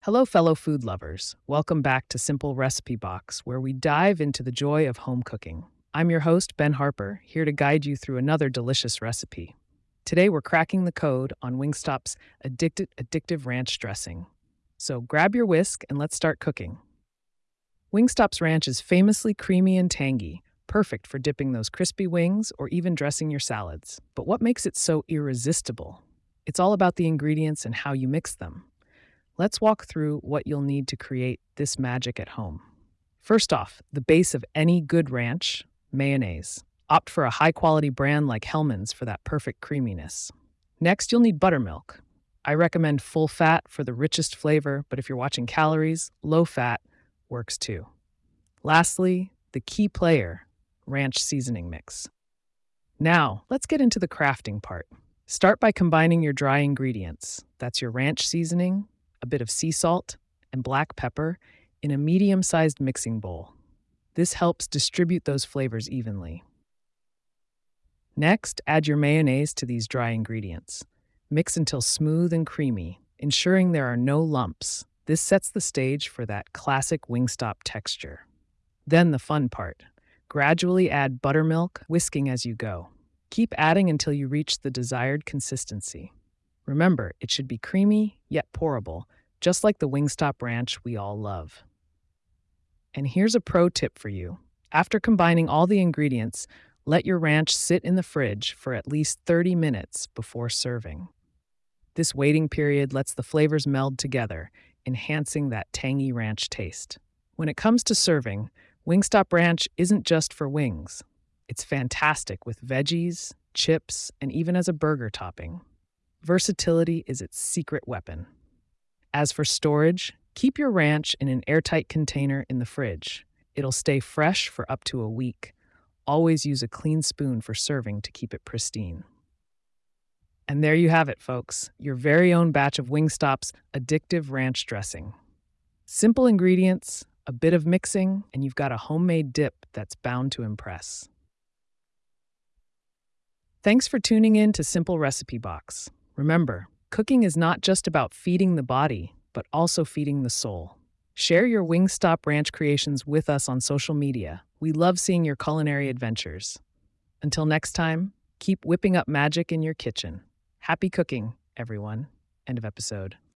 Hello, fellow food lovers. Welcome back to Simple Recipe Box, where we dive into the joy of home cooking. I'm your host, Ben Harper, here to guide you through another delicious recipe. Today, we're cracking the code on Wingstop's addictive ranch dressing. So grab your whisk and let's start cooking. Wingstop's ranch is famously creamy and tangy, perfect for dipping those crispy wings or even dressing your salads. But what makes it so irresistible? It's all about the ingredients and how you mix them. Let's walk through what you'll need to create this magic at home. First off, the base of any good ranch, mayonnaise. Opt for a high-quality brand like Hellmann's for that perfect creaminess. Next, you'll need buttermilk. I recommend full fat for the richest flavor, but if you're watching calories, low fat works too. Lastly, the key player, ranch seasoning mix. Now, let's get into the crafting part. Start by combining your dry ingredients. That's your ranch seasoning, a bit of sea salt, and black pepper in a medium-sized mixing bowl. This helps distribute those flavors evenly. Next, add your mayonnaise to these dry ingredients. Mix until smooth and creamy, ensuring there are no lumps. This sets the stage for that classic Wingstop texture. Then the fun part. Gradually add buttermilk, whisking as you go. Keep adding until you reach the desired consistency. Remember, it should be creamy, yet pourable, just like the Wingstop ranch we all love. And here's a pro tip for you. After combining all the ingredients, let your ranch sit in the fridge for at least 30 minutes before serving. This waiting period lets the flavors meld together, enhancing that tangy ranch taste. When it comes to serving, Wingstop Ranch isn't just for wings. It's fantastic with veggies, chips, and even as a burger topping. Versatility is its secret weapon. As for storage, keep your ranch in an airtight container in the fridge. It'll stay fresh for up to a week. Always use a clean spoon for serving to keep it pristine. And there you have it, folks, your very own batch of Wingstop's addictive ranch dressing. Simple ingredients, a bit of mixing, and you've got a homemade dip that's bound to impress. Thanks for tuning in to Simple Recipe Box. Remember, cooking is not just about feeding the body, but also feeding the soul. Share your Wingstop Ranch creations with us on social media. We love seeing your culinary adventures. Until next time, keep whipping up magic in your kitchen. Happy cooking, everyone. End of episode.